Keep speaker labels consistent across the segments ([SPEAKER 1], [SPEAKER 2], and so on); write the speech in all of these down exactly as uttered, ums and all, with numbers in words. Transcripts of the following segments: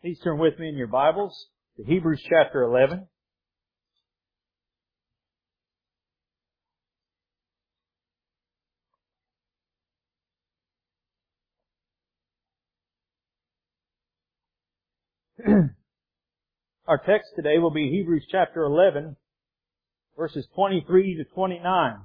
[SPEAKER 1] Please turn with me in your Bibles to Hebrews chapter eleven. Our text today will be Hebrews chapter eleven, verses twenty-three to twenty-nine.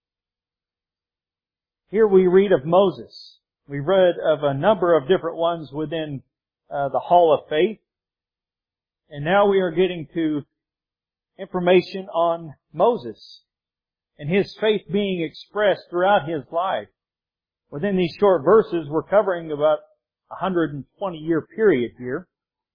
[SPEAKER 1] Here we read of Moses. We read of a number of different ones within uh, the Hall of Faith. And now we are getting to information on Moses and his faith being expressed throughout his life. Within these short verses, we're covering about a one hundred twenty year period here.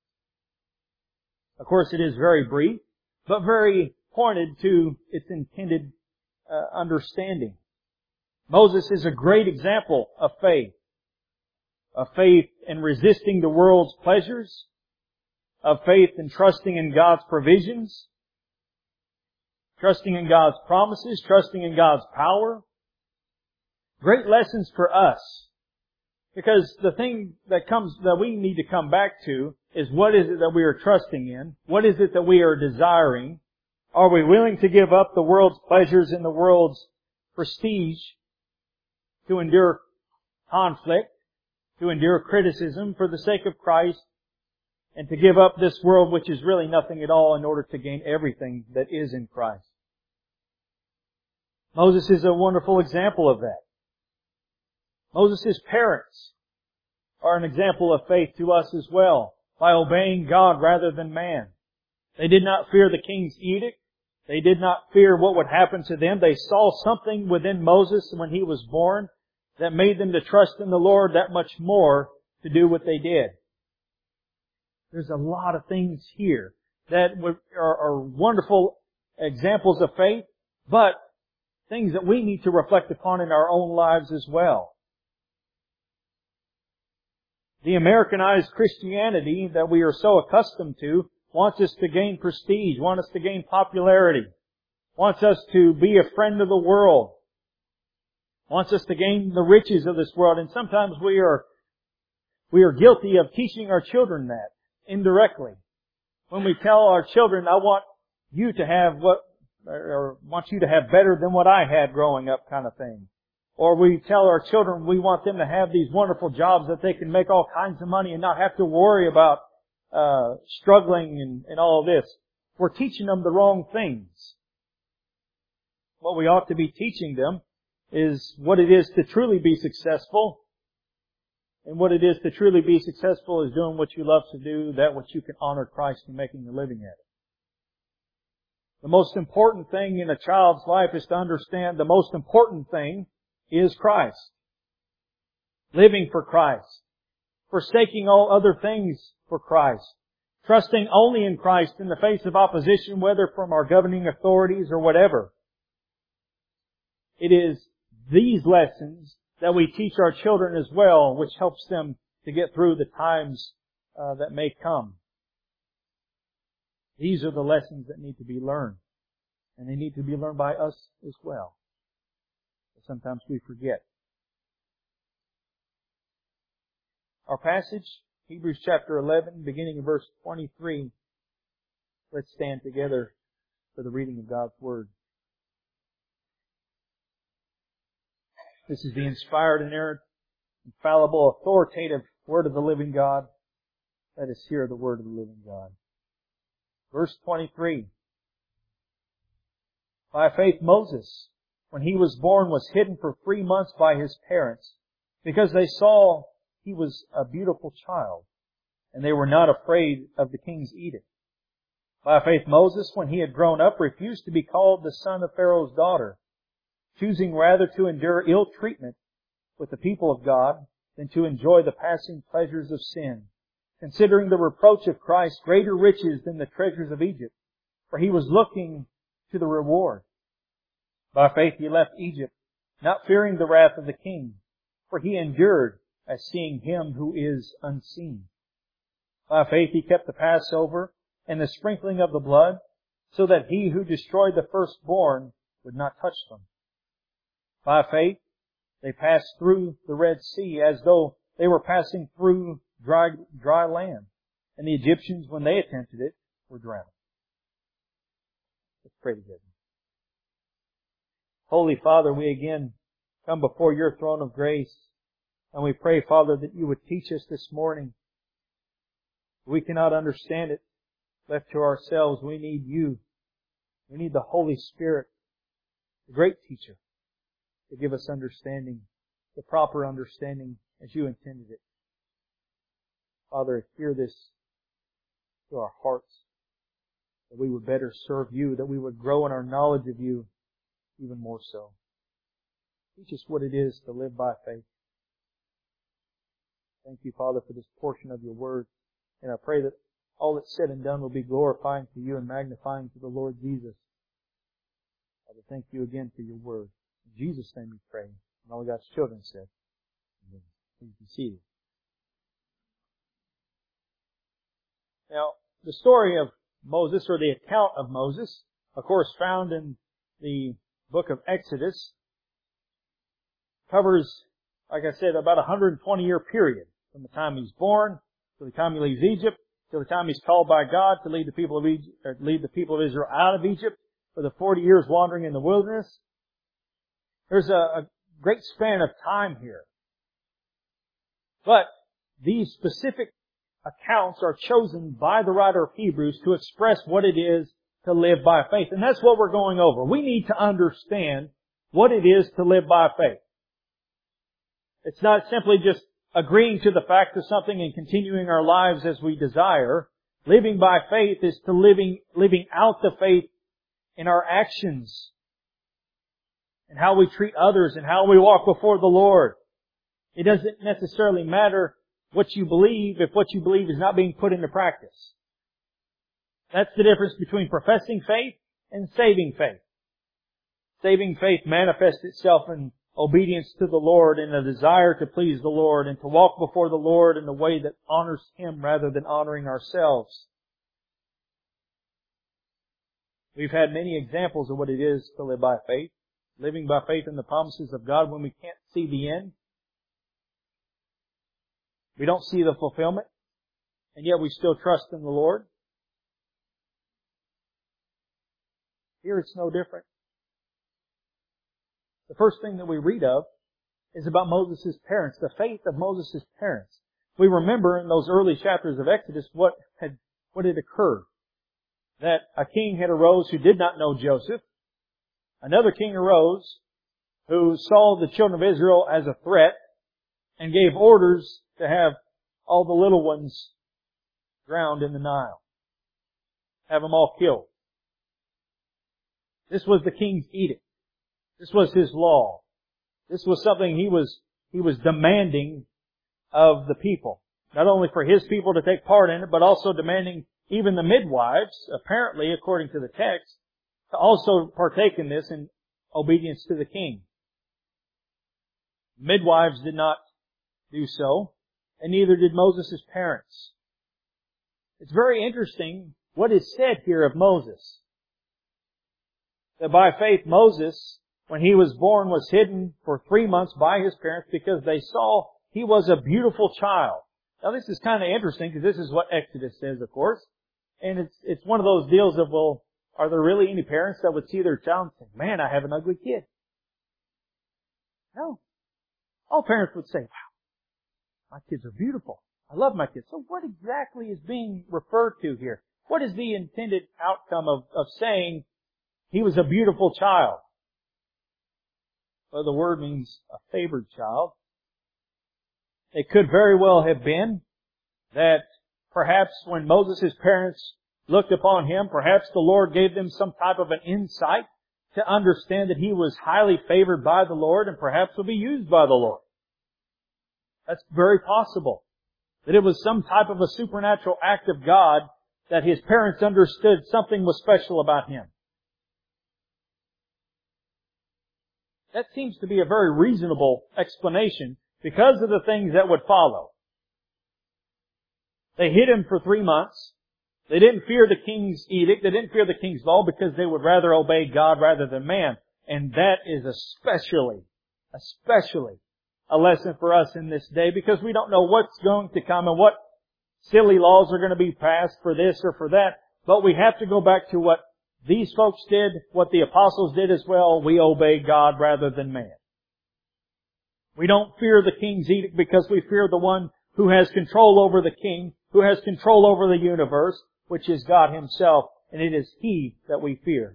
[SPEAKER 1] Of course, it is very brief, but very pointed to its intended uh, understanding. Moses is a great example of faith. Of faith in resisting the world's pleasures. Of faith in trusting in God's provisions. Trusting in God's promises. Trusting in God's power. Great lessons for us. Because the thing that comes, that we need to come back to is what is it that we are trusting in? What is it that we are desiring? Are we willing to give up the world's pleasures and the world's prestige to endure conflict, to endure criticism for the sake of Christ, and to give up this world which is really nothing at all in order to gain everything that is in Christ? Moses is a wonderful example of that. Moses' parents are an example of faith to us as well, by obeying God rather than man. They did not fear the king's edict. They did not fear what would happen to them. They saw something within Moses when he was born that made them to trust in the Lord that much more to do what they did. There's a lot of things here that are, are wonderful examples of faith, but things that we need to reflect upon in our own lives as well. The Americanized Christianity that we are so accustomed to wants us to gain prestige, wants us to gain popularity, wants us to be a friend of the world, wants us to gain the riches of this world. And sometimes we are, we are guilty of teaching our children that indirectly. When we tell our children, I want you to have what, or want you to have better than what I had growing up kind of thing. Or we tell our children we want them to have these wonderful jobs that they can make all kinds of money and not have to worry about uh struggling and, and all of this. We're teaching them the wrong things. What we ought to be teaching them is what it is to truly be successful. And what it is to truly be successful is doing what you love to do, that which you can honor Christ in making a living at it. The most important thing in a child's life is to understand the most important thing is Christ. Living for Christ. Forsaking all other things for Christ. Trusting only in Christ in the face of opposition, whether from our governing authorities or whatever. It is these lessons that we teach our children as well, which helps them to get through the times uh, that may come. These are the lessons that need to be learned. And they need to be learned by us as well. Sometimes we forget. Our passage, Hebrews chapter eleven, beginning in verse twenty-three. Let's stand together for the reading of God's Word. This is the inspired, inerrant, infallible, authoritative Word of the living God. Let us hear the Word of the living God. Verse twenty-three. By faith Moses, when he was born, was hidden for three months by his parents, because they saw he was a beautiful child, and they were not afraid of the king's edict. By faith Moses, when he had grown up, refused to be called the son of Pharaoh's daughter, choosing rather to endure ill treatment with the people of God than to enjoy the passing pleasures of sin, considering the reproach of Christ greater riches than the treasures of Egypt, for he was looking to the reward. By faith he left Egypt, not fearing the wrath of the king, for he endured as seeing him who is unseen. By faith he kept the Passover and the sprinkling of the blood, so that he who destroyed the firstborn would not touch them. By faith they passed through the Red Sea as though they were passing through dry, dry land, And the Egyptians, when they attempted it, were drowned. Let's pray together. Holy Father, we again come before your throne of grace, and we pray, Father, that you would teach us this morning. We cannot understand it left to ourselves. We need you. We need the Holy Spirit, the great teacher, to give us understanding, the proper understanding as you intended it. Father, hear this to our hearts, that we would better serve you, that we would grow in our knowledge of you even more so. Teach us what it is to live by faith. Thank you, Father, for this portion of your word. And I pray that all that's said and done will be glorifying to you and magnifying to the Lord Jesus. Father, thank you again for your word. In Jesus' name we pray. And all God's children said, amen. Please be seated. Now, the story of Moses, or the account of Moses, of course found in the book of Exodus, covers, like I said, about a one hundred twenty year period. From the time he's born, to the time he leaves Egypt, to the time he's called by God to lead the people of Egypt, or lead the people of Israel out of Egypt, for the forty years wandering in the wilderness. There's a, a great span of time here. But these specific accounts are chosen by the writer of Hebrews to express what it is to live by faith. And that's what we're going over. We need to understand what it is to live by faith. It's not simply just agreeing to the fact of something and continuing our lives as we desire. Living by faith is to living, living out the faith in our actions and how we treat others and how we walk before the Lord. It doesn't necessarily matter what you believe if what you believe is not being put into practice. That's the difference between professing faith and saving faith. Saving faith manifests itself in obedience to the Lord and a desire to please the Lord and to walk before the Lord in a way that honors Him rather than honoring ourselves. We've had many examples of what it is to live by faith. Living by faith in the promises of God when we can't see the end. We don't see the fulfillment, and yet we still trust in the Lord. Here it's no different. The first thing that we read of is about Moses' parents, the faith of Moses' parents. We remember in those early chapters of Exodus what had, what had occurred. That a king had arose who did not know Joseph. Another king arose who saw the children of Israel as a threat and gave orders to have all the little ones drowned in the Nile. Have them all killed. This was the king's edict. This was his law. This was something he was, he was demanding of the people. Not only for his people to take part in it, but also demanding even the midwives, apparently according to the text, to also partake in this in obedience to the king. Midwives did not do so, and neither did Moses' parents. It's very interesting what is said here of Moses. That by faith Moses, when he was born, was hidden for three months by his parents because they saw he was a beautiful child. Now this is kind of interesting because this is what Exodus says, of course. And it's, it's one of those deals of, well, are there really any parents that would see their child and say, man, I have an ugly kid? No. All parents would say, wow, my kids are beautiful. I love my kids. So what exactly is being referred to here? What is the intended outcome of, of saying he was a beautiful child? Well, the word means a favored child. It could very well have been that perhaps when Moses' parents looked upon him, perhaps the Lord gave them some type of an insight to understand that he was highly favored by the Lord and perhaps would be used by the Lord. That's very possible. That it was some type of a supernatural act of God that his parents understood something was special about him. That seems to be a very reasonable explanation because of the things that would follow. They hid him for three months. They didn't fear the king's edict. They didn't fear the king's law because they would rather obey God rather than man. And that is especially, especially a lesson for us in this day because we don't know what's going to come and what silly laws are going to be passed for this or for that. But we have to go back to what these folks did, what the apostles did as well. We obey God rather than man. We don't fear the king's edict because we fear the one who has control over the king, who has control over the universe, which is God Himself, and it is He that we fear.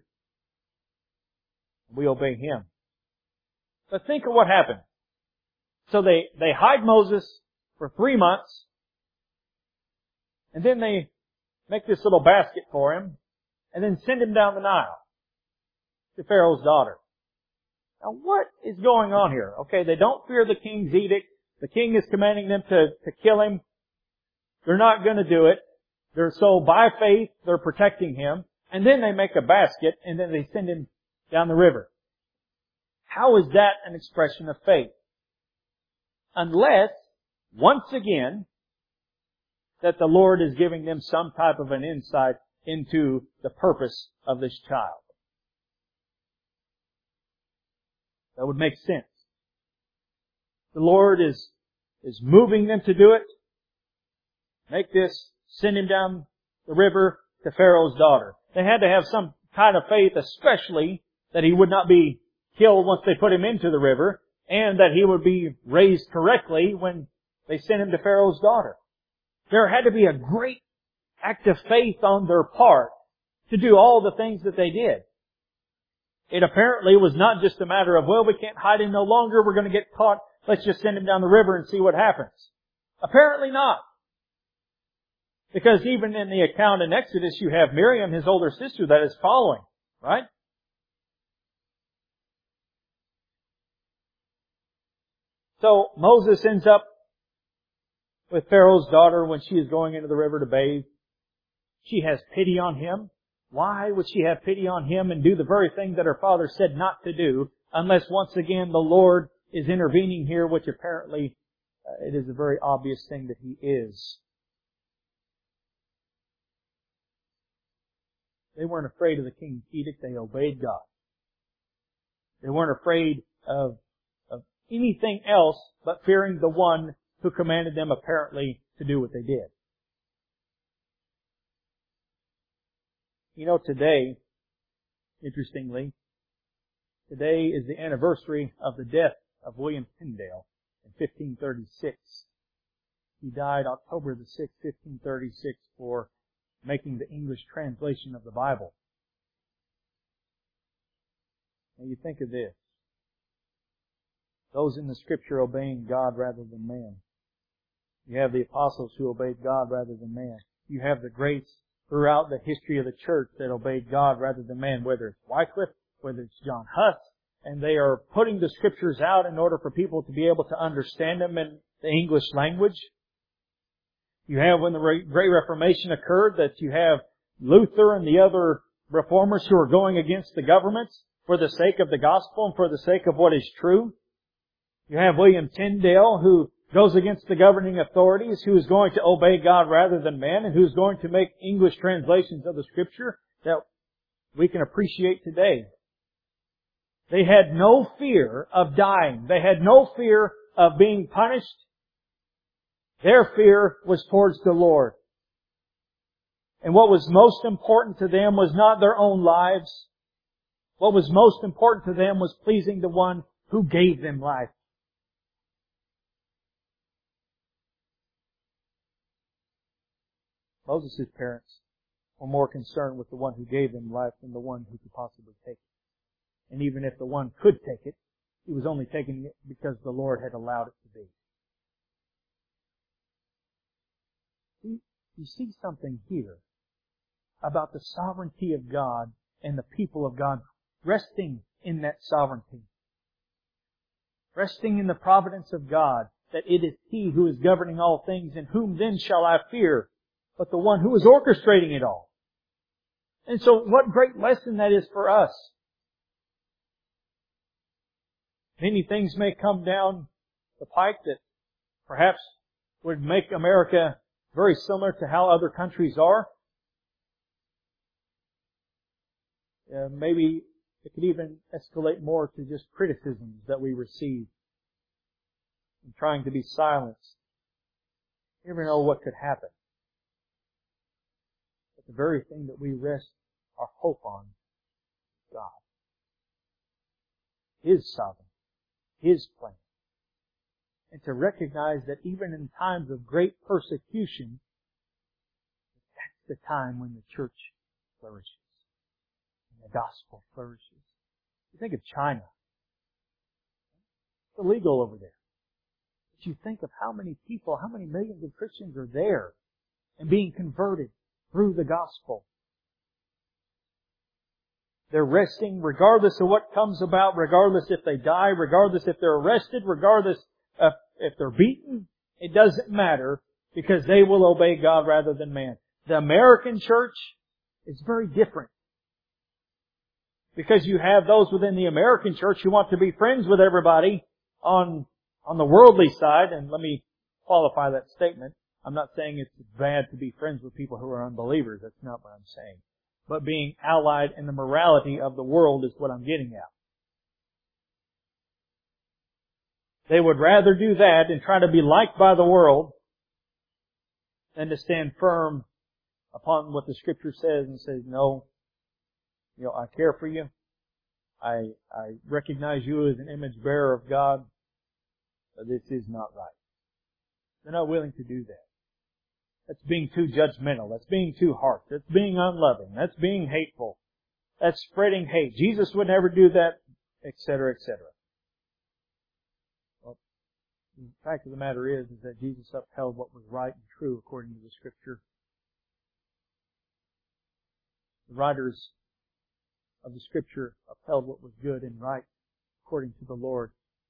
[SPEAKER 1] We obey Him. But think of what happened. So they, they hide Moses for three months, and then they make this little basket for him, and then send him down the Nile to Pharaoh's daughter. Now what is going on here? Okay, they don't fear the king's edict. The king is commanding them to, to kill him. They're not going to do it. They're so by faith, they're protecting him. And then they make a basket, and then they send him down the river. How is that an expression of faith? Unless, once again, that the Lord is giving them some type of an insight into the purpose of this child. That would make sense. The Lord is, is moving them to do it. Make this, send him down the river to Pharaoh's daughter. They had to have some kind of faith, especially that he would not be killed once they put him into the river, and that he would be raised correctly when they sent him to Pharaoh's daughter. There had to be a great act of faith on their part to do all the things that they did. It apparently was not just a matter of, well, we can't hide him no longer, we're going to get caught, let's just send him down the river and see what happens. Apparently not. Because even in the account in Exodus, you have Miriam, his older sister, that is following, right? So Moses ends up with Pharaoh's daughter when she is going into the river to bathe. She has pity on him. Why would she have pity on him and do the very thing that her father said not to do, unless once again the Lord is intervening here, which apparently uh, it is a very obvious thing that He is. They weren't afraid of the king's edict. They obeyed God. They weren't afraid of, of anything else but fearing the one who commanded them apparently to do what they did. You know, today, interestingly, today is the anniversary of the death of William Tyndale in fifteen thirty-six. He died October the sixth, fifteen thirty-six, for making the English translation of the Bible. Now you think of this. Those in the Scripture obeying God rather than man. You have the apostles who obeyed God rather than man. You have the greats throughout the history of the church that obeyed God rather than man, whether it's Wycliffe, whether it's John Huss, and they are putting the Scriptures out in order for people to be able to understand them in the English language. You have, when the Great Reformation occurred, that you have Luther and the other reformers who are going against the governments for the sake of the gospel and for the sake of what is true. You have William Tyndale, who goes against the governing authorities, who is going to obey God rather than man, and who is going to make English translations of the Scripture that we can appreciate today. They had no fear of dying. They had no fear of being punished. Their fear was towards the Lord. And what was most important to them was not their own lives. What was most important to them was pleasing the one who gave them life. Moses' parents were more concerned with the one who gave them life than the one who could possibly take it. And even if the one could take it, he was only taking it because the Lord had allowed it to be. See, you see something here about the sovereignty of God and the people of God resting in that sovereignty. Resting in the providence of God, that it is He who is governing all things, and whom then shall I fear but the one who is orchestrating it all. And so what great lesson that is for us. Many things may come down the pike that perhaps would make America very similar to how other countries are. Uh, maybe it could even escalate more to just criticisms that we receive and trying to be silenced. You never know what could happen. the very thing that we rest our hope on is God. His sovereignty. His plan. And to recognize that even in times of great persecution, that's the time when the church flourishes. And the gospel flourishes. You think of China. It's illegal over there. But you think of how many people, how many millions of Christians are there and being converted through the gospel. They're resting regardless of what comes about, regardless if they die, regardless if they're arrested, regardless of if they're beaten. It doesn't matter because they will obey God rather than man. The American church is very different. Because you have those within the American church who want to be friends with everybody on, on the worldly side. And let me qualify that statement. I'm not saying it's bad to be friends with people who are unbelievers. That's not what I'm saying. But being allied in the morality of the world is what I'm getting at. They would rather do that and try to be liked by the world than to stand firm upon what the Scripture says and says, no, you know, I care for you. I, I recognize you as an image bearer of God, but this is not right. They're not willing to do that. That's being too judgmental. That's being too harsh. That's being unloving. That's being hateful. That's spreading hate. Jesus would never do that, et cetera, et cetera. Well, the fact of the matter is, is that Jesus upheld what was right and true according to the Scripture. The writers of the Scripture upheld what was good and right according to the Lord.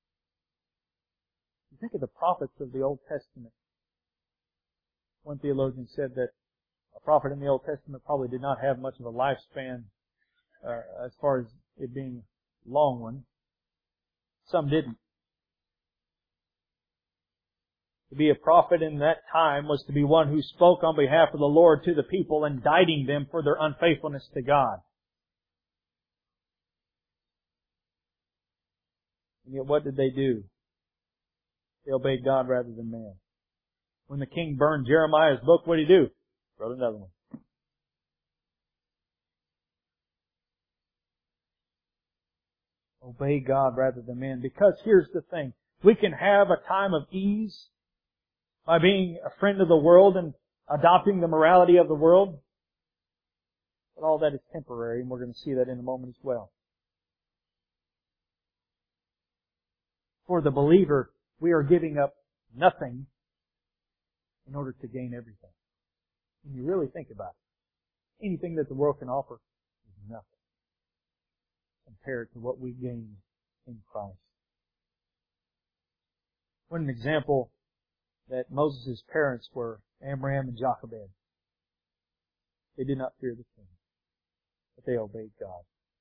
[SPEAKER 1] You think of the prophets of the Old Testament. One theologian said that a prophet in the Old Testament probably did not have much of a lifespan uh, as far as it being a long one. Some didn't. To be a prophet in that time was to be one who spoke on behalf of the Lord to the people, indicting them for their unfaithfulness to God. And yet what did they do? They obeyed God rather than man. When the king burned Jeremiah's book, what did he do? Wrote another one. Obey God rather than man. Because here's the thing. We can have a time of ease by being a friend of the world and adopting the morality of the world. But all that is temporary, and we're going to see that in a moment as well. For the believer, we are giving up nothing in order to gain everything. When you really think about it, anything that the world can offer is nothing compared to what we gain in Christ. What an example that Moses' parents were, Amram and Jochebed. They did not fear the king, but they obeyed God.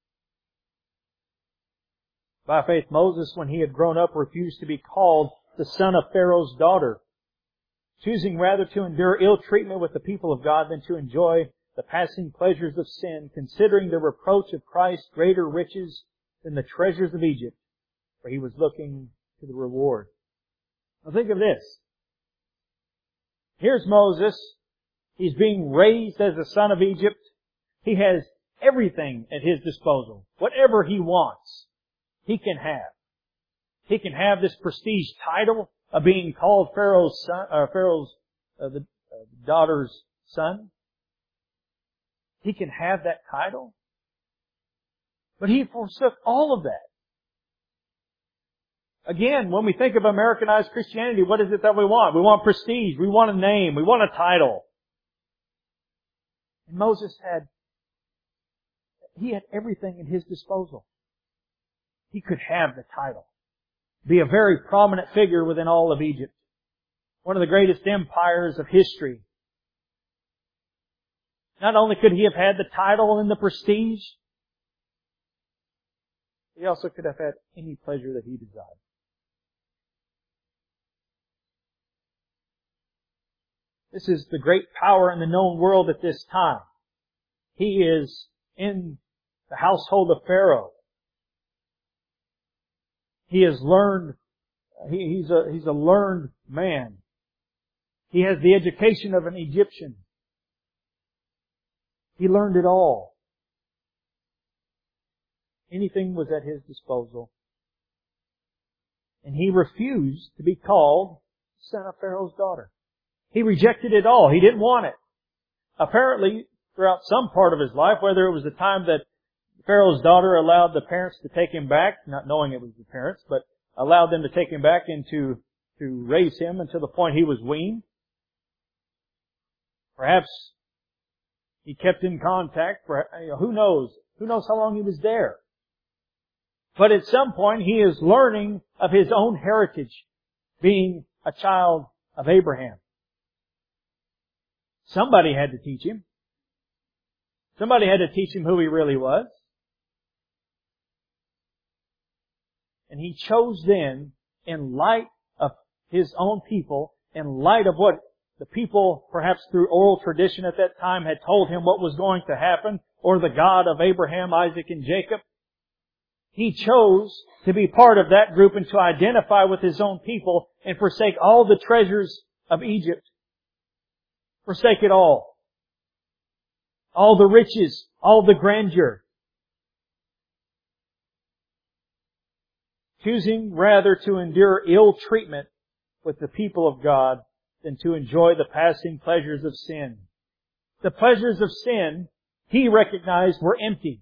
[SPEAKER 1] By faith, Moses, when he had grown up, refused to be called the son of Pharaoh's daughter, choosing rather to endure ill treatment with the people of God than to enjoy the passing pleasures of sin, considering the reproach of Christ greater riches than the treasures of Egypt, for he was looking to the reward. Now think of this. Here's Moses. He's being raised as a son of Egypt. He has everything at his disposal. Whatever he wants, he can have. He can have this prestige title of being called Pharaoh's son, uh, Pharaoh's uh, the uh, daughter's son. He can have that title. But he forsook all of that. Again, when we think of Americanized Christianity, what is it that we want? We want prestige. We want a name. We want a title. And Moses had, he had everything at his disposal. He could have the title. Be a very prominent figure within all of Egypt. One of the greatest empires of history. Not only could he have had the title and the prestige, he also could have had any pleasure that he desired. This is the great power in the known world at this time. He is in the household of Pharaoh. He has learned, he, he's a, he's a learned man. He has the education of an Egyptian. He learned it all. Anything was at his disposal. And he refused to be called son of Pharaoh's daughter. He rejected it all. He didn't want it. Apparently, throughout some part of his life, whether it was the time that Pharaoh's daughter allowed the parents to take him back, not knowing it was the parents, but allowed them to take him back and to, to raise him until the point he was weaned. Perhaps he kept in contact. For, you know, who knows? Who knows how long he was there? But at some point he is learning of his own heritage, being a child of Abraham. Somebody had to teach him. Somebody had to teach him who he really was. And he chose then, in light of his own people, in light of what the people, perhaps through oral tradition at that time, had told him what was going to happen, or the God of Abraham, Isaac, and Jacob, he chose to be part of that group and to identify with his own people and forsake all the treasures of Egypt. Forsake it all. All the riches, all the grandeur. Choosing rather to endure ill treatment with the people of God than to enjoy the passing pleasures of sin. The pleasures of sin, he recognized, were empty.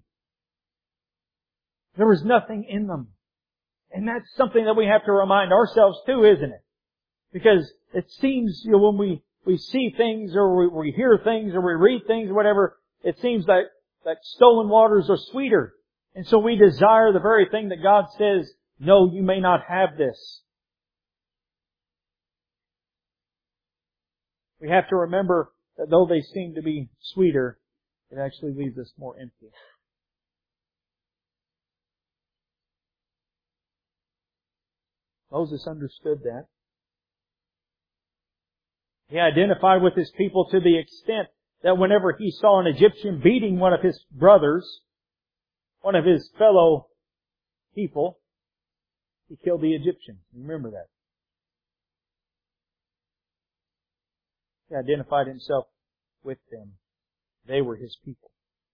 [SPEAKER 1] There was nothing in them. And that's something that we have to remind ourselves too, isn't it? Because it seems, you know, when we, we see things or we, we hear things or we read things or whatever, it seems that, that stolen waters are sweeter. And so we desire the very thing that God says, no, you may not have this. We have to remember that though they seem to be sweeter, it actually leaves us more empty. Moses understood that. He identified with his people to the extent that whenever he saw an Egyptian beating one of his brothers, one of his fellow people, he killed the Egyptian. Remember that. He identified himself with them. They were his people.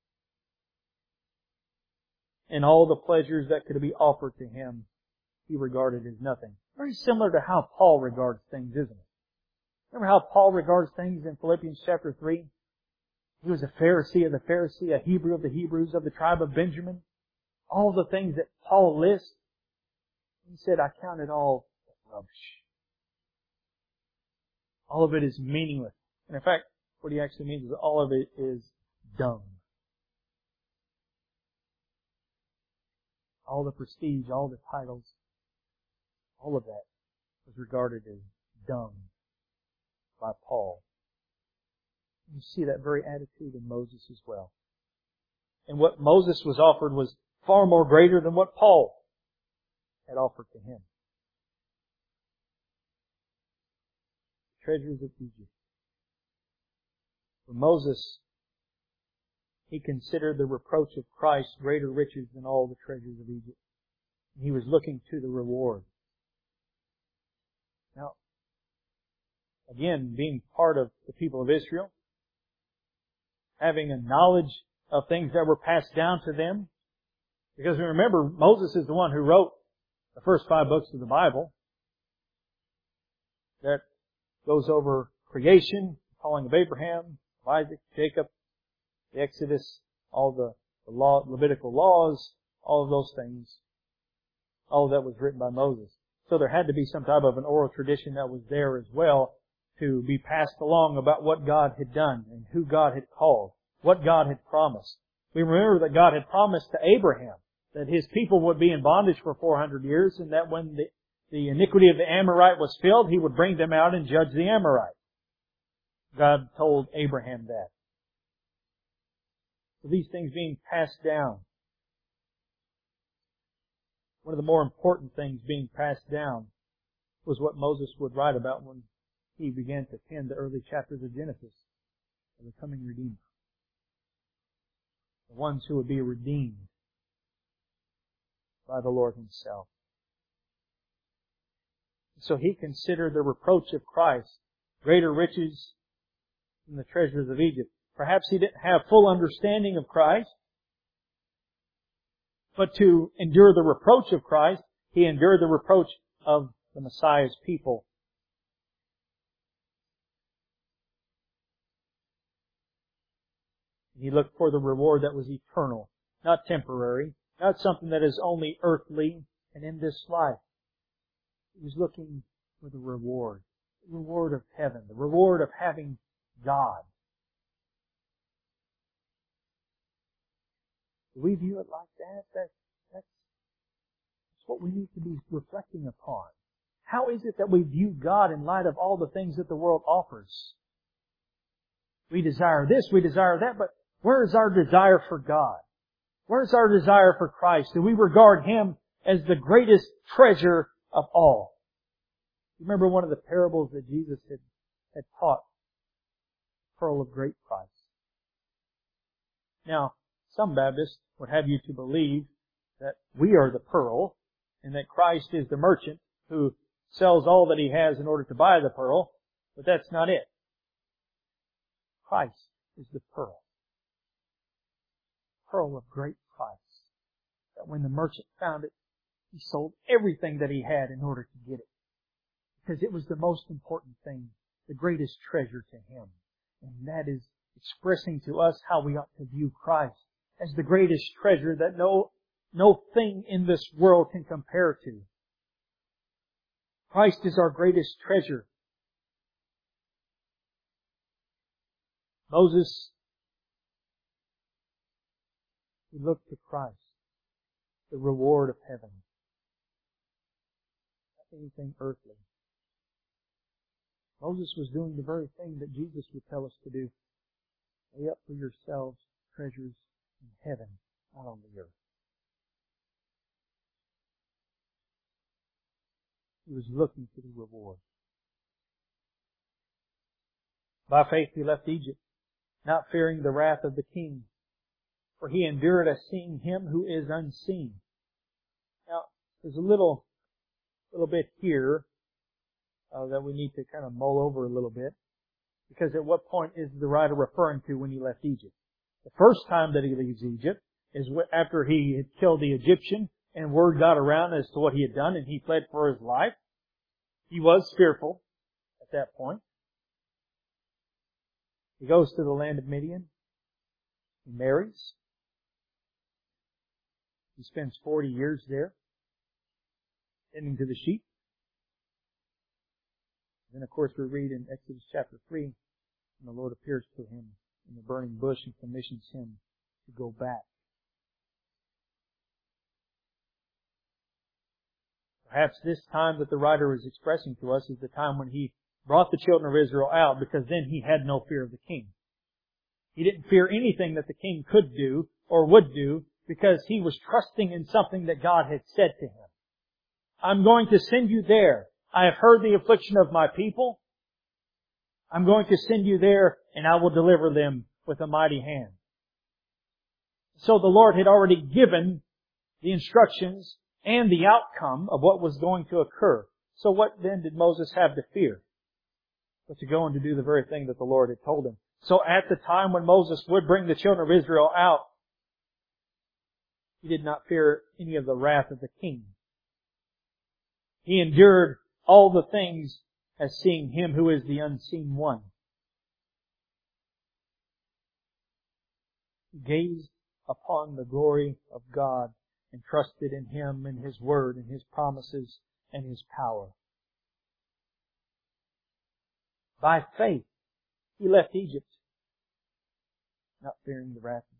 [SPEAKER 1] And all the pleasures that could be offered to him, he regarded as nothing. Very similar to how Paul regards things, isn't it? Remember how Paul regards things in Philippians chapter three? He was a Pharisee of the Pharisee, a Hebrew of the Hebrews, of the tribe of Benjamin. All the things that Paul lists, he said, I count it all rubbish. All of it is meaningless. And in fact, what he actually means is all of it is dung. All the prestige, all the titles, all of that was regarded as dung by Paul. You see that very attitude in Moses as well. And what Moses was offered was far more greater than what Paul had offered to him. The treasures of Egypt. For Moses, he considered the reproach of Christ greater riches than all the treasures of Egypt. He was looking to the reward. Now, again, being part of the people of Israel, having a knowledge of things that were passed down to them, because remember, Moses is the one who wrote the first five books of the Bible that goes over creation, the calling of Abraham, Isaac, Jacob, the Exodus, all the, the law, Levitical laws, all of those things. All of that was written by Moses. So there had to be some type of an oral tradition that was there as well to be passed along about what God had done and who God had called, what God had promised. We remember that God had promised to Abraham that his people would be in bondage for four hundred years and that when the, the iniquity of the Amorite was filled, He would bring them out and judge the Amorite. God told Abraham that. So these things being passed down. One of the more important things being passed down was what Moses would write about when he began to pen the early chapters of Genesis, of the coming Redeemer. The ones who would be redeemed by the Lord Himself. So he considered the reproach of Christ greater riches than the treasures of Egypt. Perhaps he didn't have full understanding of Christ. But to endure the reproach of Christ, he endured the reproach of the Messiah's people. He looked for the reward that was eternal, not temporary, not something that is only earthly and in this life. He was looking for the reward, the reward of heaven, the reward of having God. Do we view it like that? that that's, that's what we need to be reflecting upon. How is it that we view God in light of all the things that the world offers? We desire this, we desire that, but where is our desire for God? Where is our desire for Christ? Do we regard Him as the greatest treasure of all? Remember one of the parables that Jesus had, had taught, pearl of great price. Now, some Baptists would have you to believe that we are the pearl and that Christ is the merchant who sells all that he has in order to buy the pearl, but that's not it. Christ is the pearl. Pearl of great price. That when the merchant found it, he sold everything that he had in order to get it. Because it was the most important thing, the greatest treasure to him. And that is expressing to us how we ought to view Christ as the greatest treasure that no, no thing in this world can compare to. Christ is our greatest treasure. Moses, he looked to Christ, the reward of heaven. Not anything earthly. Moses was doing the very thing that Jesus would tell us to do. Lay up for yourselves treasures in heaven, not on the earth. He was looking for the reward. By faith he left Egypt, not fearing the wrath of the king, for he endured as seeing him who is unseen. Now, there's a little, little bit here uh, that we need to kind of mull over a little bit, because at what point is the writer referring to when he left Egypt? The first time that he leaves Egypt is after he had killed the Egyptian and word got around as to what he had done and he fled for his life. He was fearful at that point. He goes to the land of Midian. He marries. He spends forty years there, tending to the sheep. Then, of course, we read in Exodus chapter three, and the Lord appears to him in the burning bush and commissions him to go back. Perhaps this time that the writer is expressing to us is the time when he brought the children of Israel out, because then he had no fear of the king. He didn't fear anything that the king could do or would do, because he was trusting in something that God had said to him. I'm going to send you there. I have heard the affliction of my people. I'm going to send you there, and I will deliver them with a mighty hand. So the Lord had already given the instructions and the outcome of what was going to occur. So what then did Moses have to fear? But to go and to do the very thing that the Lord had told him. So at the time when Moses would bring the children of Israel out, he did not fear any of the wrath of the king. He endured all the things as seeing Him who is the unseen one. He gazed upon the glory of God and trusted in Him and His Word and His promises and His power. By faith, he left Egypt, not fearing the wrath of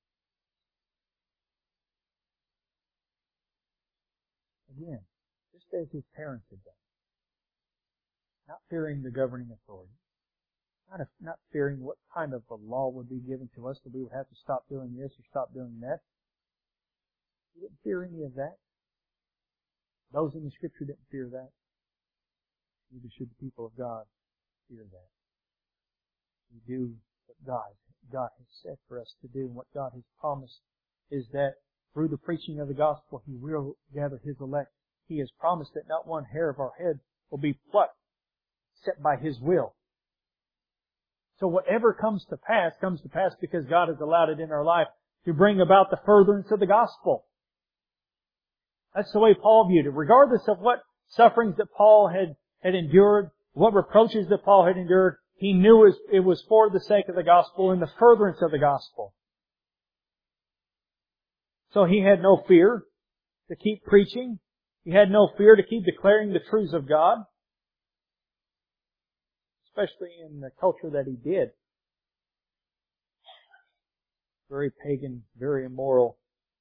[SPEAKER 1] the king. Again, just as his parents had done. Not fearing the governing authority. Not, if, not fearing what kind of a law would be given to us that we would have to stop doing this or stop doing that. He didn't fear any of that. Those in the Scripture didn't fear that. Neither should the people of God fear that. We do what God, God has said for us to do, and what God has promised is that through the preaching of the gospel, He will gather His elect. He has promised that not one hair of our head will be plucked except by His will. So whatever comes to pass, comes to pass because God has allowed it in our life to bring about the furtherance of the gospel. That's the way Paul viewed it. Regardless of what sufferings that Paul had, had endured, what reproaches that Paul had endured, he knew it was, it was for the sake of the gospel and the furtherance of the gospel. So he had no fear to keep preaching. He had no fear to keep declaring the truths of God. Especially in the culture that he did. Very pagan, very immoral.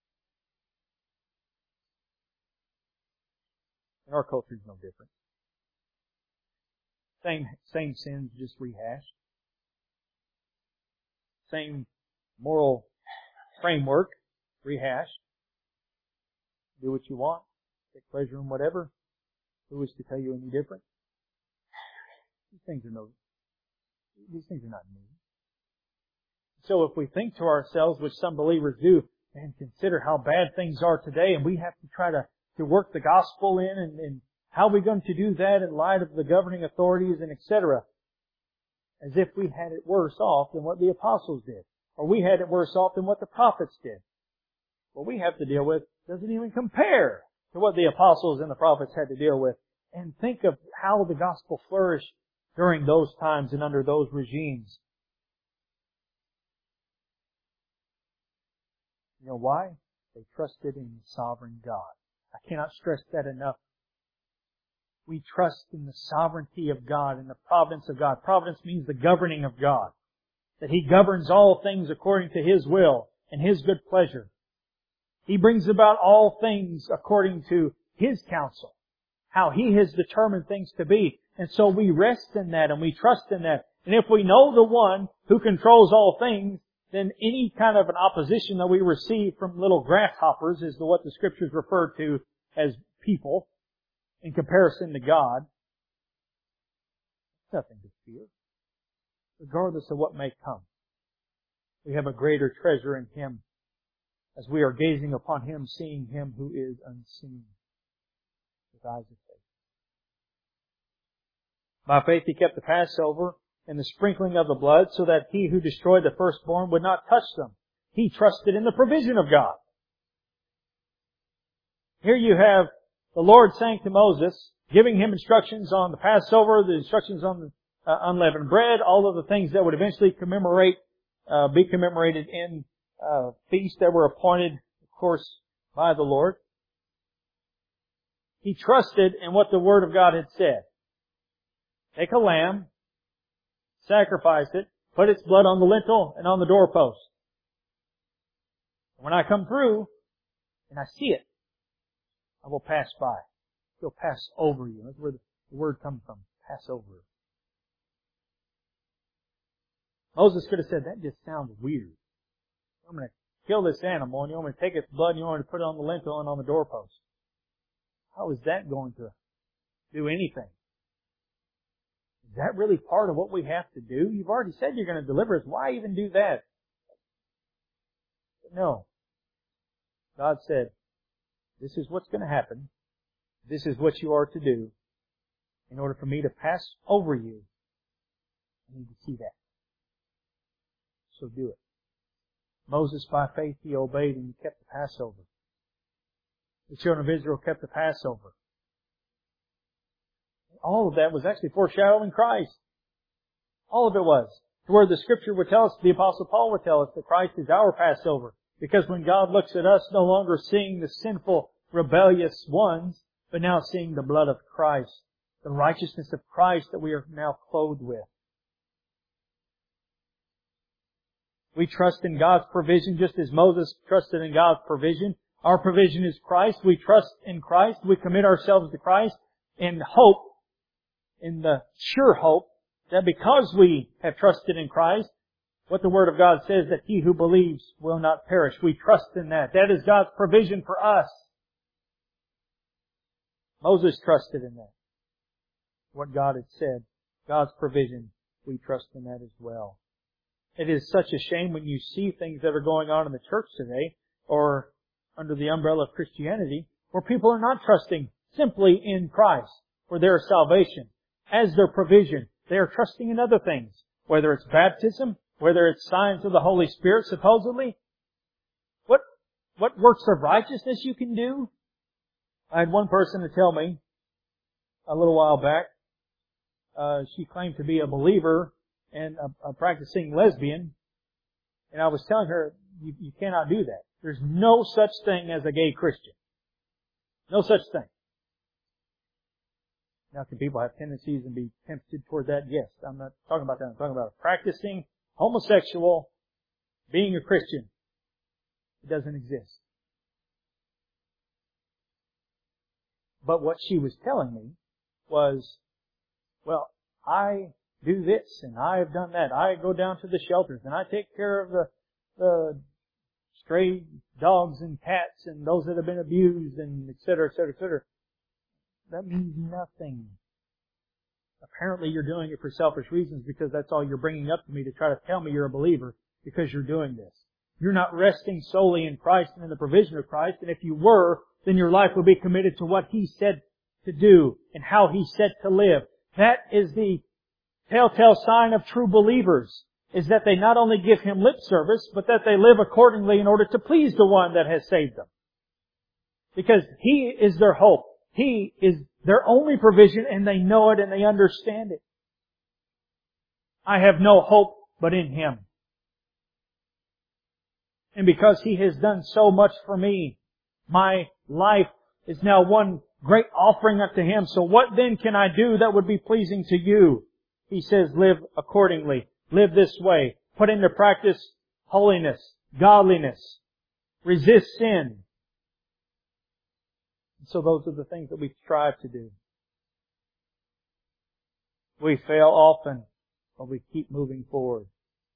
[SPEAKER 1] And our culture is no different. Same, same sins, just rehashed. Same moral framework, rehashed. Do what you want. Take pleasure in whatever. Who is to tell you any different? These things are no, these things are not new. So if we think to ourselves, which some believers do, and consider how bad things are today, and we have to try to, to work the gospel in, and, and how are we going to do that in light of the governing authorities and et cetera, as if we had it worse off than what the apostles did, or we had it worse off than what the prophets did. What we have to deal with doesn't even compare to what the apostles and the prophets had to deal with. And think of how the gospel flourished during those times and under those regimes. You know why? They trusted in the sovereign God. I cannot stress that enough. We trust in the sovereignty of God and the providence of God. Providence means the governing of God. That He governs all things according to His will and His good pleasure. He brings about all things according to His counsel. How He has determined things to be. And so we rest in that and we trust in that. And if we know the one who controls all things, then any kind of an opposition that we receive from little grasshoppers is what the Scriptures refer to as people in comparison to God. Nothing to fear. Regardless of what may come. We have a greater treasure in Him as we are gazing upon Him, seeing Him who is unseen with eyes of faith. By faith He kept the Passover and the sprinkling of the blood so that he who destroyed the firstborn would not touch them. He trusted in the provision of God. Here you have the Lord saying to Moses, giving him instructions on the Passover, the instructions on the uh, unleavened bread, all of the things that would eventually commemorate, uh, be commemorated in uh, feasts that were appointed, of course, by the Lord. He trusted in what the Word of God had said. Take a lamb, sacrifice it, put its blood on the lintel and on the doorpost. When I come through and I see it, I will pass by. He'll pass over you. That's where the word comes from. Pass over. Moses could have said, that just sounds weird. I'm going to kill this animal and you want me to take its blood and you want me to put it on the lintel and on the doorpost. How is that going to do anything? Is that really part of what we have to do? You've already said you're going to deliver us. Why even do that? But no. God said, this is what's going to happen. This is what you are to do. In order for me to pass over you, I need to see that. So do it. Moses, by faith, he obeyed and he kept the Passover. The children of Israel kept the Passover. All of that was actually foreshadowing Christ. All of it was. To where the Scripture would tell us, the Apostle Paul would tell us that Christ is our Passover. Because when God looks at us, no longer seeing the sinful, rebellious ones, but now seeing the blood of Christ, the righteousness of Christ that we are now clothed with. We trust in God's provision just as Moses trusted in God's provision. Our provision is Christ. We trust in Christ. We commit ourselves to Christ in hope, in the sure hope that because we have trusted in Christ, what the Word of God says, that he who believes will not perish. We trust in that. That is God's provision for us. Moses trusted in that. What God had said. God's provision. We trust in that as well. It is such a shame when you see things that are going on in the church today, or under the umbrella of Christianity, where people are not trusting simply in Christ for their salvation as their provision. They are trusting in other things. whether it's baptism, whether it's signs of the Holy Spirit, supposedly. What, what works of righteousness you can do? I had one person to tell me a little while back, uh, she claimed to be a believer and a, a practicing lesbian. And I was telling her, you, you cannot do that. There's no such thing as a gay Christian. No such thing. Now, can people have tendencies and be tempted toward that? Yes. I'm not talking about that. I'm talking about a practicing homosexual being a Christian. It doesn't exist. But what she was telling me was, well, I do this and I have done that. I go down to the shelters and I take care of the, the stray dogs and cats and those that have been abused and et cetera, et cetera, et cetera. That means nothing. Apparently you're doing it for selfish reasons because that's all you're bringing up to me to try to tell me you're a believer because you're doing this. You're not resting solely in Christ and in the provision of Christ. And if you were, then your life would be committed to what He said to do and how He said to live. That is the telltale sign of true believers, is that they not only give Him lip service, but that they live accordingly in order to please the one that has saved them. Because He is their hope. He is their only provision, and they know it and they understand it. I have no hope but in Him. And because He has done so much for me, my life is now one great offering unto Him. So what then can I do that would be pleasing to you? He says, live accordingly. Live this way. Put into practice holiness, godliness. Resist sin. So those are the things that we strive to do. We fail often, but we keep moving forward.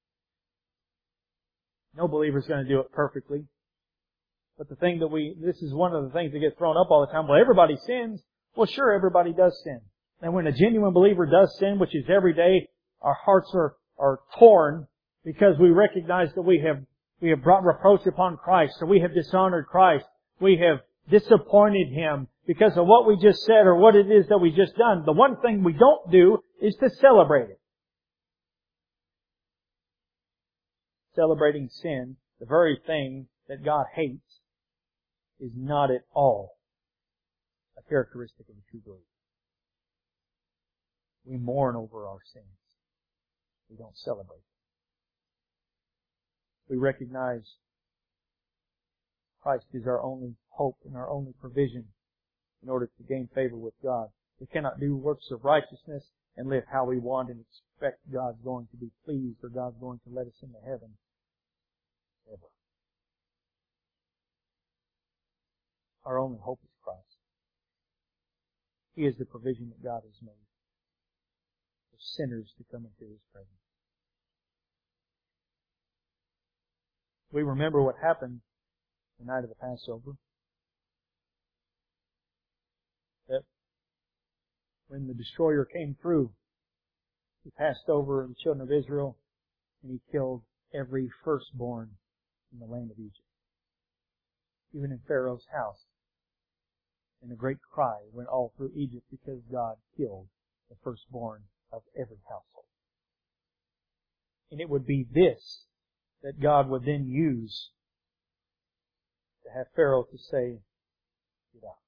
[SPEAKER 1] No believer is going to do it perfectly. But the thing that we, this is one of the things that get thrown up all the time. Well, everybody sins. Well, sure, everybody does sin. And when a genuine believer does sin, which is every day, our hearts are, are torn because we recognize that we have, we have brought reproach upon Christ, or we have dishonored Christ. We have disappointed Him because of what we just said or what it is that we just done. The one thing we don't do is to celebrate it. Celebrating sin, the very thing that God hates, is not at all a characteristic of a true believer. We mourn over our sins. We don't celebrate. We recognize Christ is our only hope and our only provision in order to gain favor with God. We cannot do works of righteousness and live how we want and expect God's going to be pleased or God's going to let us into heaven. Ever. Our only hope is Christ. He is the provision that God has made for sinners to come into His presence. We remember what happened the night of the Passover. That when the destroyer came through, He passed over the children of Israel and He killed every firstborn in the land of Egypt. Even in Pharaoh's house. And a great cry went all through Egypt because God killed the firstborn of every household. And it would be this that God would then use to have Pharaoh to say, get out.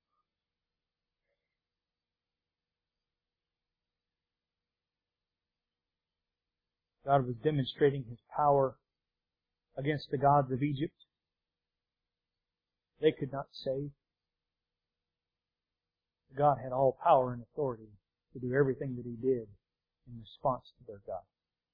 [SPEAKER 1] God was demonstrating His power against the gods of Egypt. They could not save. God had all power and authority to do everything that He did in response to their God.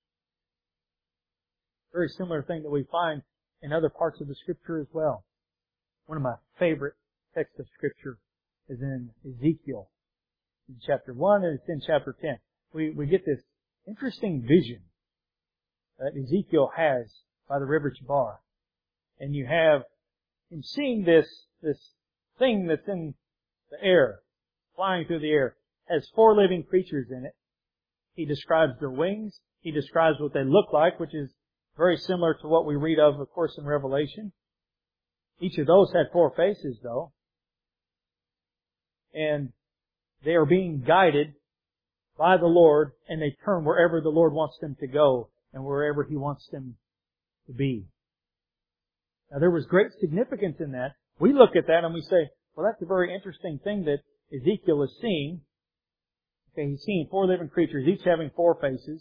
[SPEAKER 1] Very similar thing that we find in other parts of the Scripture as well. One of my favorite texts of Scripture is in Ezekiel, in chapter one, and it's in chapter ten. We, we get this interesting vision that Ezekiel has by the river Chebar. And you have him seeing this, this thing that's in the air, flying through the air, has four living creatures in it. He describes their wings. He describes what they look like, which is very similar to what we read of, of course, in Revelation. Each of those had four faces, though. And they are being guided by the Lord, and they turn wherever the Lord wants them to go and wherever He wants them to be. Now there was great significance in that. We look at that and we say, well, that's a very interesting thing that Ezekiel is seeing. Okay, he's seeing four living creatures, each having four faces.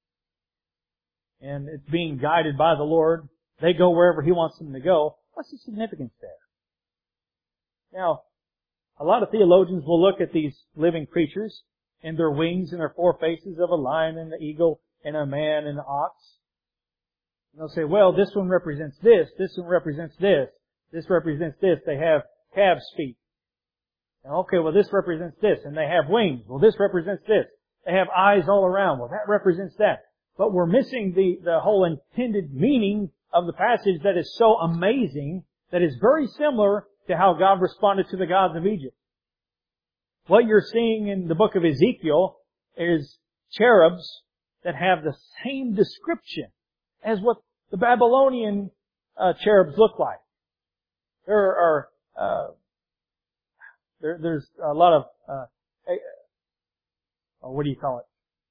[SPEAKER 1] And it's being guided by the Lord. They go wherever He wants them to go. What's the significance there? Now, a lot of theologians will look at these living creatures and their wings and their four faces of a lion and an eagle and a man and an ox. And they'll say, well, this one represents this, this one represents this, this represents this. They have calves' feet. And okay, well, this represents this. And they have wings. Well, this represents this. They have eyes all around. Well, that represents that. But we're missing the, the whole intended meaning of the passage that is so amazing, that is very similar to how God responded to the gods of Egypt. What you're seeing in the book of Ezekiel is cherubs that have the same description as what the Babylonian uh, cherubs look like. There are, uh, there, there's a lot of, uh, uh, what do you call it?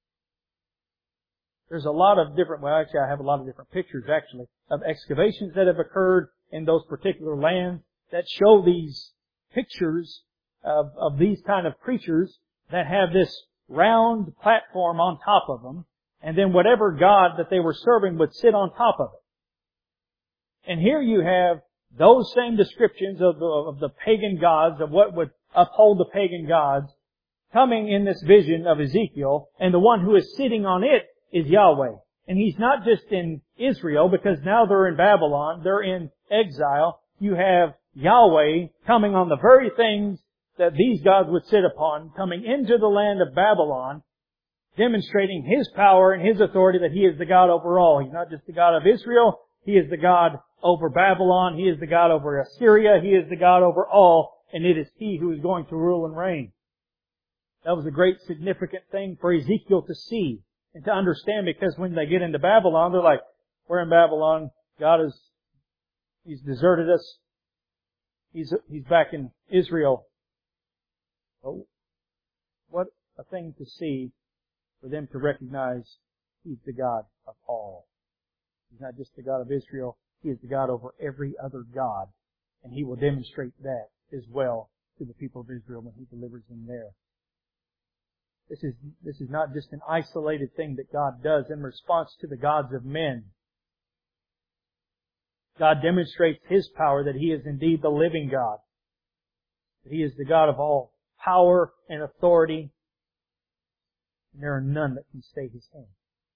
[SPEAKER 1] There's a lot of different, well actually I have a lot of different pictures actually, of excavations that have occurred in those particular lands that show these pictures of, of these kind of creatures that have this round platform on top of them, and then whatever god that they were serving would sit on top of it. And here you have those same descriptions of the, of the pagan gods, of what would uphold the pagan gods, coming in this vision of Ezekiel, and the one who is sitting on it is Yahweh. And He's not just in Israel, because now they're in Babylon, they're in exile. You have Yahweh coming on the very things that these gods would sit upon, coming into the land of Babylon, demonstrating His power and His authority, that He is the God over all. He's not just the God of Israel, He is the God over Babylon, He is the God over Assyria, He is the God over all, and it is He who is going to rule and reign. That was a great significant thing for Ezekiel to see and to understand, because when they get into Babylon, they're like, we're in Babylon, God is, He's deserted us, He's, He's back in Israel. Oh, what a thing to see for them to recognize He's the God of all. He's not just the God of Israel, He is the God over every other God. And He will demonstrate that as well to the people of Israel when He delivers them there. This is, this is not just an isolated thing that God does in response to the gods of men. God demonstrates His power, that He is indeed the living God. That He is the God of all power and authority. And there are none that can stay His hand.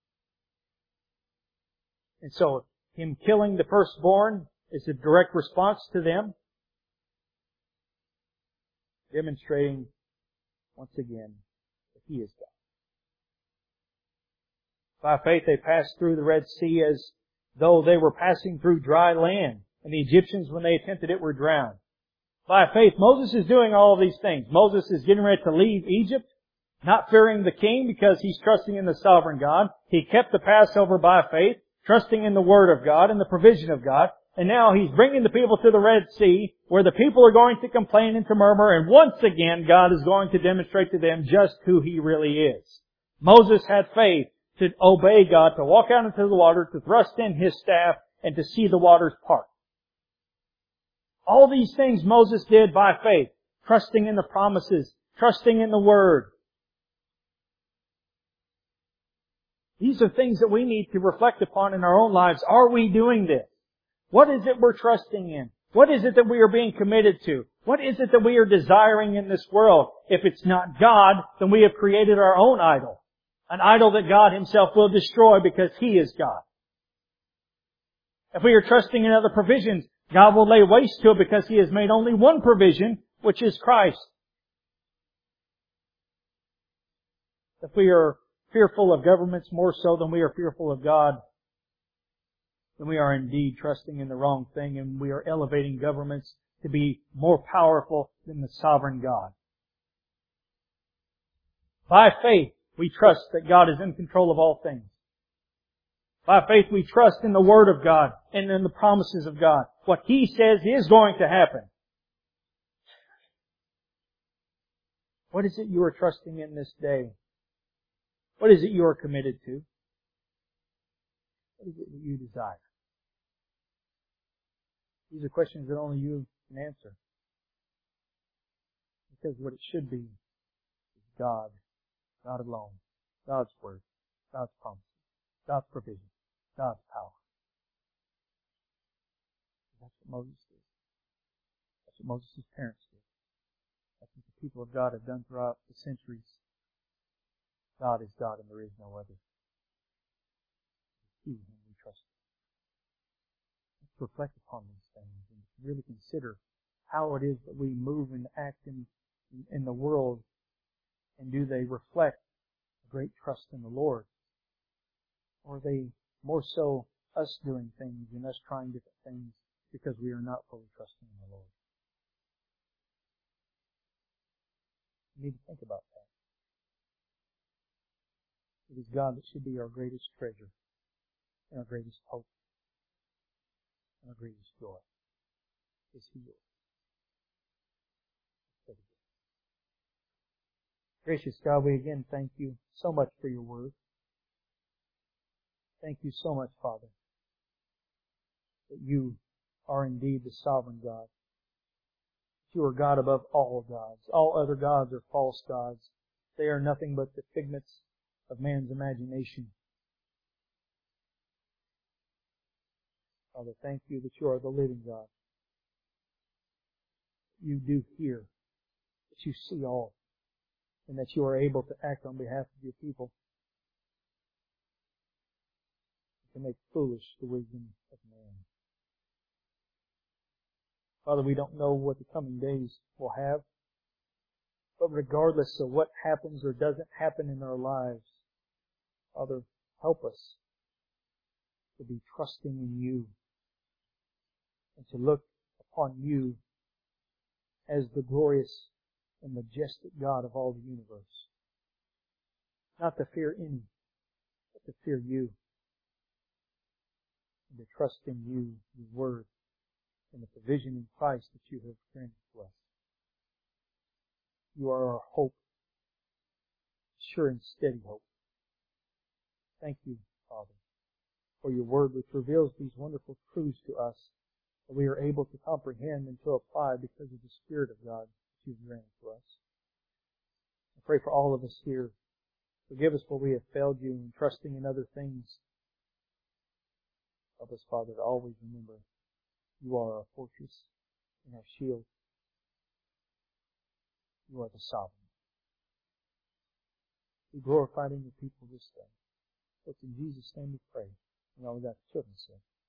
[SPEAKER 1] And so, Him killing the firstborn is a direct response to them, demonstrating once again that He is God. By faith they passed through the Red Sea as though they were passing through dry land, and the Egyptians, when they attempted it, were drowned. By faith, Moses is doing all of these things. Moses is getting ready to leave Egypt, not fearing the king because he's trusting in the sovereign God. He kept the Passover by faith, trusting in the Word of God and the provision of God. And now he's bringing the people to the Red Sea, where the people are going to complain and to murmur, and once again God is going to demonstrate to them just who He really is. Moses had faith to obey God, to walk out into the water, to thrust in his staff, and to see the waters part. All these things Moses did by faith, trusting in the promises, trusting in the Word. These are things that we need to reflect upon in our own lives. Are we doing this? What is it we're trusting in? What is it that we are being committed to? What is it that we are desiring in this world? If it's not God, then we have created our own idol. An idol that God Himself will destroy because He is God. If we are trusting in other provisions, God will lay waste to it because He has made only one provision, which is Christ. If we are fearful of governments more so than we are fearful of God, then we are indeed trusting in the wrong thing, and we are elevating governments to be more powerful than the sovereign God. By faith, we trust that God is in control of all things. By faith, we trust in the Word of God and in the promises of God. What He says is going to happen. What is it you are trusting in this day? What is it you are committed to? What is it that you desire? These are questions that only you can answer. Because what it should be is God, God alone, God's Word, God's promises, God's provision, God's power. That's what Moses did. That's what Moses' parents did. That's what the people of God have done throughout the centuries. God is God and there is no other. He whom we trust. Let's reflect upon these things and really consider how it is that we move and act in, in the world, and do they reflect a great trust in the Lord? Or are they more so us doing things and us trying different things because we are not fully trusting in the Lord? We need to think about that. It is God that should be our greatest treasure and our greatest hope and our greatest joy. Is He yours? Gracious God, we again thank You so much for Your Word. Thank You so much, Father, that You are indeed the sovereign God. You are God above all gods. All other gods are false gods. They are nothing but the figments of man's imagination. Father, thank You that You are the living God. You do hear, that You see all, and that You are able to act on behalf of Your people, to make foolish the wisdom of man. Father, we don't know what the coming days will have, but regardless of what happens or doesn't happen in our lives, Father, help us to be trusting in You and to look upon You as the glorious and majestic God of all the universe. Not to fear any, but to fear You and to trust in You, Your Word, and the provision in Christ that You have granted to us. You are our hope, sure and steady hope. Thank You, Father, for Your Word which reveals these wonderful truths to us that we are able to comprehend and to apply because of the Spirit of God that You've granted to us. I pray for all of us here. Forgive us where we have failed You in trusting in other things. Help us, Father, to always remember You are our fortress and our shield. You are the sovereign. Be glorified in Your people this day. It's in Jesus' name we pray. And all we got the children say.